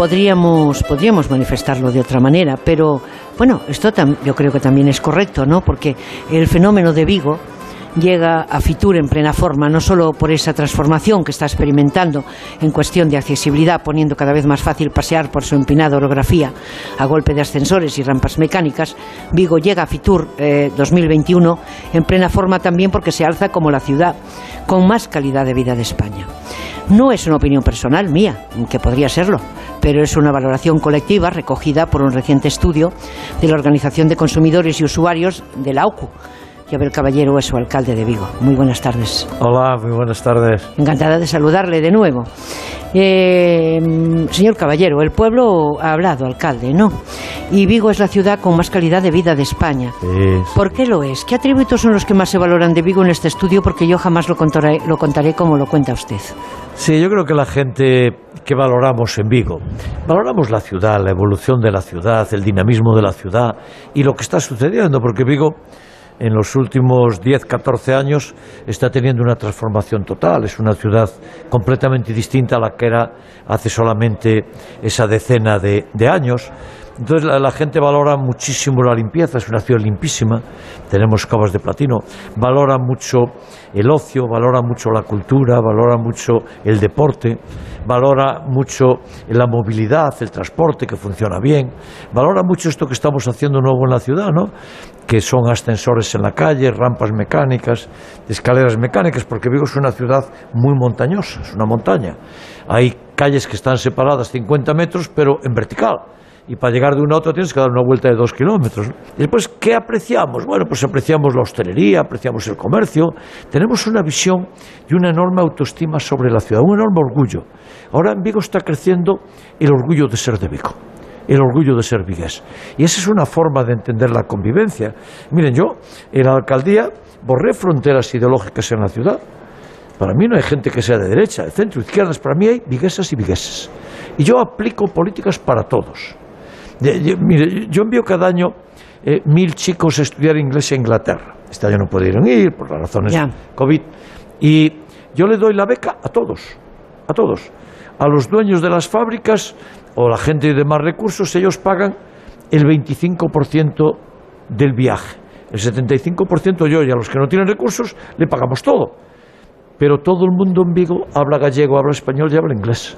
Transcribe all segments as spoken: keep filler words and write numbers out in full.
podríamos, podríamos manifestarlo de otra manera, pero bueno, esto tam, yo creo que también es correcto, ¿no? Porque el fenómeno de Vigo llega a Fitur en plena forma, no solo por esa transformación que está experimentando en cuestión de accesibilidad, poniendo cada vez más fácil pasear por su empinada orografía a golpe de ascensores y rampas mecánicas. Vigo llega a Fitur eh, dos mil veintiuno en plena forma también porque se alza como la ciudad con más calidad de vida de España. No es una opinión personal mía, que podría serlo, pero es una valoración colectiva recogida por un reciente estudio de la Organización de Consumidores y Usuarios de la O C U. Y Abel Caballero es su alcalde de Vigo. Muy buenas tardes. Hola, muy buenas tardes. Encantada de saludarle de nuevo. Eh, señor Caballero, el pueblo ha hablado, alcalde, ¿no? Y Vigo es la ciudad con más calidad de vida de España. Sí. ¿Por qué lo es? ¿Qué atributos son los que más se valoran de Vigo en este estudio? Porque yo jamás lo contaré, lo contaré como lo cuenta usted. Sí, yo creo que la gente que valoramos en Vigo, valoramos la ciudad, la evolución de la ciudad, el dinamismo de la ciudad y lo que está sucediendo, porque Vigo en los últimos diez, catorce años está teniendo una transformación total. Es una ciudad completamente distinta a la que era hace solamente esa decena de, de años. Entonces la, la gente valora muchísimo la limpieza, es una ciudad limpísima, tenemos cavas de platino, valora mucho el ocio, valora mucho la cultura, valora mucho el deporte, valora mucho la movilidad, el transporte que funciona bien, valora mucho esto que estamos haciendo nuevo en la ciudad, ¿no? Que son ascensores en la calle, rampas mecánicas, escaleras mecánicas, porque Vigo es una ciudad muy montañosa, es una montaña. Hay calles que están separadas cincuenta metros, pero en vertical. Y para llegar de una a otra tienes que dar una vuelta de dos kilómetros. Y después, ¿qué apreciamos? Bueno, pues apreciamos la hostelería, apreciamos el comercio. Tenemos una visión y una enorme autoestima sobre la ciudad, un enorme orgullo. Ahora en Vigo está creciendo el orgullo de ser de Vigo, el orgullo de ser vigués. Y esa es una forma de entender la convivencia. Miren, yo en la alcaldía borré fronteras ideológicas en la ciudad. Para mí no hay gente que sea de derecha, de centro, izquierdas. Para mí hay viguesas y vigueses. Y yo aplico políticas para todos. De, de, mire, yo envío cada año eh, mil chicos a estudiar inglés a Inglaterra. Este año no pudieron ir por las razones yeah. COVID. Y yo le doy la beca a todos, a todos. A los dueños de las fábricas o la gente de más recursos, ellos pagan el veinticinco por ciento del viaje. El setenta y cinco por ciento yo, y a los que no tienen recursos le pagamos todo. Pero todo el mundo en Vigo habla gallego, habla español y habla inglés.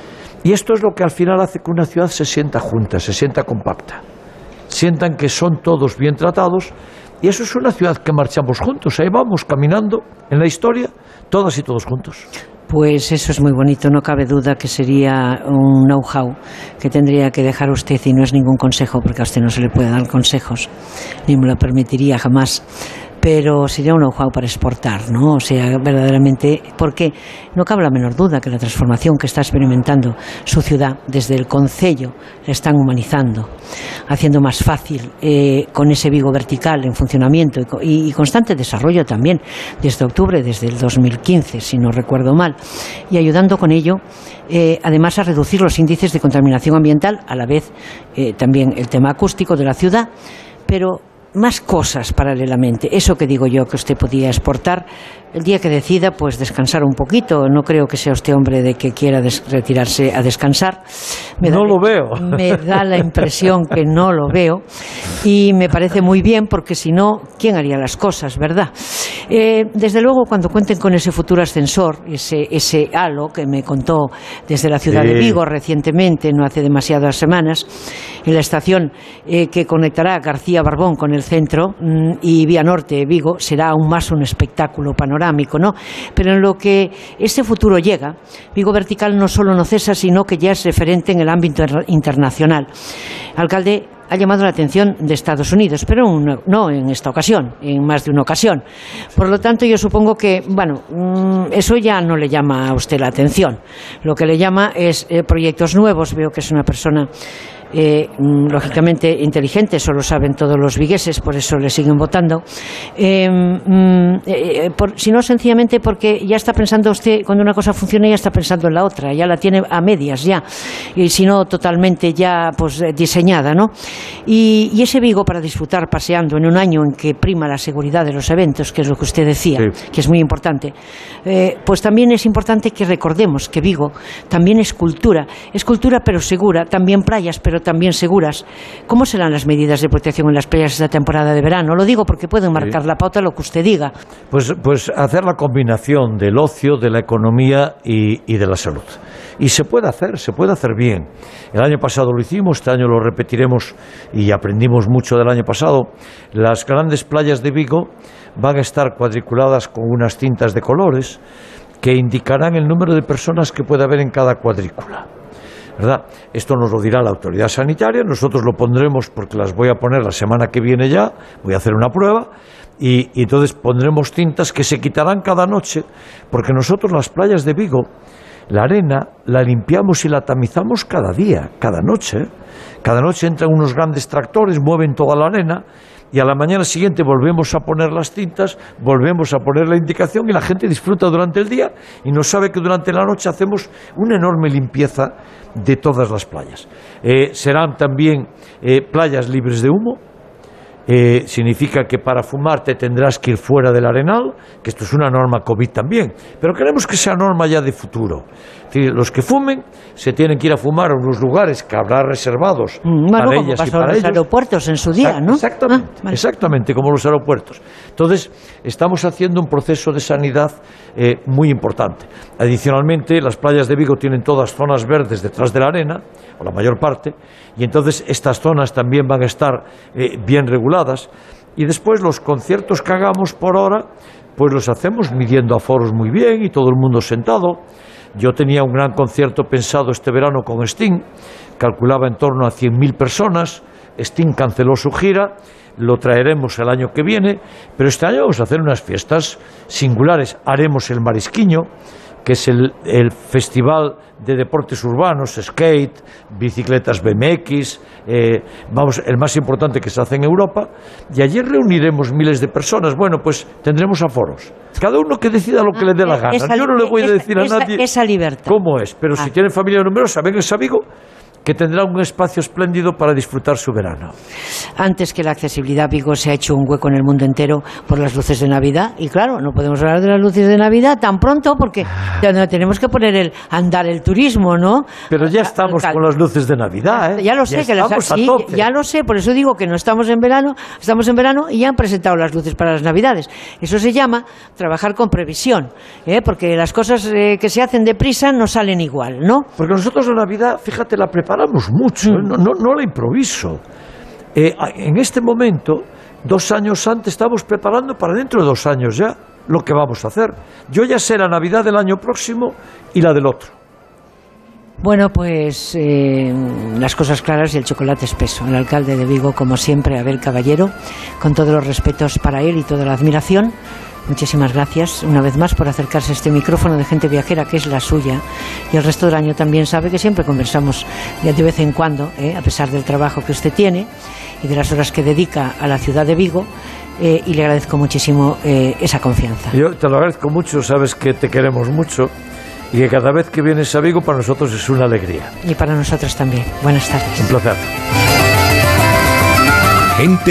Y esto es lo que al final hace que una ciudad se sienta junta, se sienta compacta. Sientan que son todos bien tratados. Y eso es una ciudad que marchamos juntos. Ahí vamos, caminando en la historia, todas y todos juntos. Pues eso es muy bonito, no cabe duda que sería un know-how que tendría que dejar usted, y no es ningún consejo, porque a usted no se le puede dar consejos, ni me lo permitiría jamás, pero sería un know-how para exportar, ¿no? O sea, verdaderamente, porque no cabe la menor duda que la transformación que está experimentando su ciudad desde el concello la están humanizando, haciendo más fácil eh, con ese Vigo vertical en funcionamiento y, y constante desarrollo también desde octubre, desde el dos mil quince, si no recuerdo mal, y ayudando con ello eh, además a reducir los índices de contaminación ambiental, a la vez eh, también el tema acústico de la ciudad, pero más cosas paralelamente. Eso que digo yo que usted podía exportar el día que decida, pues descansar un poquito. No creo que sea usted hombre de que quiera des- retirarse a descansar. Me no da, lo veo. Me da la impresión que no lo veo y me parece muy bien, porque si no, ¿quién haría las cosas, verdad? Eh, desde luego, cuando cuenten con ese futuro ascensor, ese, ese halo que me contó desde la ciudad sí. de Vigo recientemente, no hace demasiadas semanas, en la estación eh, que conectará García Barbón con el centro mmm, y Vía Norte Vigo, será aún más un espectáculo panorámico, ¿no? Pero en lo que ese futuro llega, Vigo Vertical no solo no cesa, sino que ya es referente en el ámbito internacional. Alcalde, ha llamado la atención de Estados Unidos, pero no, no en esta ocasión, en más de una ocasión. Por lo tanto, yo supongo que, bueno, eso ya no le llama a usted la atención. Lo que le llama es eh, proyectos nuevos. Veo que es una persona eh, lógicamente inteligente, eso lo saben todos los vigueses, por eso le siguen votando, eh, eh, por, sino sencillamente porque ya está pensando usted, cuando una cosa funciona ya está pensando en la otra, ya la tiene a medias ya, y si no totalmente ya pues diseñada, ¿no? Y, y ese Vigo para disfrutar paseando en un año en que prima la seguridad de los eventos, que es lo que usted decía, sí, que es muy importante, eh, pues también es importante que recordemos que Vigo también es cultura, es cultura pero segura, también playas pero también seguras. ¿Cómo serán las medidas de protección en las playas esta temporada de verano? Lo digo porque pueden marcar sí. la pauta lo que usted diga. Pues, pues hacer la combinación del ocio, de la economía y, y de la salud. Y se puede hacer, se puede hacer bien. El año pasado lo hicimos, este año lo repetiremos y aprendimos mucho del año pasado. Las grandes playas de Vigo van a estar cuadriculadas con unas cintas de colores que indicarán el número de personas que puede haber en cada cuadrícula, ¿verdad? Esto nos lo dirá la autoridad sanitaria, nosotros lo pondremos porque las voy a poner la semana que viene ya, voy a hacer una prueba y, y entonces pondremos cintas que se quitarán cada noche, porque nosotros las playas de Vigo, la arena la limpiamos y la tamizamos cada día, cada noche. Cada noche entran unos grandes tractores, mueven toda la arena y a la mañana siguiente volvemos a poner las cintas, volvemos a poner la indicación y la gente disfruta durante el día y no sabe que durante la noche hacemos una enorme limpieza de todas las playas. Eh, serán también eh, playas libres de humo. Eh, significa que para fumar te tendrás que ir fuera del arenal, que esto es una norma COVID también, pero queremos que sea norma ya de futuro. Es decir, los que fumen se tienen que ir a fumar a unos lugares que habrá reservados mm, bueno, para ellas y para los ellos. Aeropuertos en su día, ¿no? Exactamente, ah, vale. exactamente, como los aeropuertos. Entonces, estamos haciendo un proceso de sanidad eh, muy importante. Adicionalmente, las playas de Vigo tienen todas zonas verdes detrás de la arena, o la mayor parte, y entonces estas zonas también van a estar eh, bien reguladas. Y después los conciertos que hagamos por hora, pues los hacemos midiendo aforos muy bien y todo el mundo sentado. Yo tenía un gran concierto pensado este verano con Sting, calculaba en torno a cien mil personas. Sting canceló su gira, lo traeremos el año que viene, pero este año vamos a hacer unas fiestas singulares. Haremos el Marisquiño, que es el, el festival de deportes urbanos, skate, bicicletas B M X, eh, vamos, el más importante que se hace en Europa, y allí reuniremos miles de personas. Bueno, pues tendremos aforos. Cada uno que decida lo que ah, le dé la gana. Esa, Yo no le voy esa, a decir a esa, nadie esa libertad. cómo es, pero ah. si tienen familia numerosa, ven a Vigo, que tendrá un espacio espléndido para disfrutar su verano. Antes que la accesibilidad, Vigo se ha hecho un hueco en el mundo entero por las luces de Navidad, y claro, no podemos hablar de las luces de Navidad tan pronto porque ya tenemos que poner el andar el turismo, ¿no? Pero ya estamos con las luces de Navidad, ¿eh? Ya lo sé, ya que las, sí, ya lo sé, por eso digo que no estamos en verano, estamos en verano y ya han presentado las luces para las Navidades. Eso se llama trabajar con previsión, ¿eh? Porque las cosas eh, que se hacen deprisa no salen igual, ¿no? Porque nosotros la Navidad, fíjate, la preparamos mucho, ¿eh? no, no, no la improviso. Eh, en este momento, dos años antes, estamos preparando para dentro de dos años ya lo que vamos a hacer. Yo ya sé la Navidad del año próximo y la del otro. Bueno, pues eh, las cosas claras y el chocolate espeso. El alcalde de Vigo, como siempre, Abel Caballero, con todos los respetos para él y toda la admiración. Muchísimas gracias una vez más por acercarse a este micrófono de Gente Viajera, que es la suya, y el resto del año también sabe que siempre conversamos de vez en cuando, ¿eh? a pesar del trabajo que usted tiene y de las horas que dedica a la ciudad de Vigo, eh, y le agradezco muchísimo eh, esa confianza. Yo te lo agradezco mucho, sabes que te queremos mucho y que cada vez que vienes a Vigo para nosotros es una alegría. Y para nosotros también. Buenas tardes. Un placer. Gente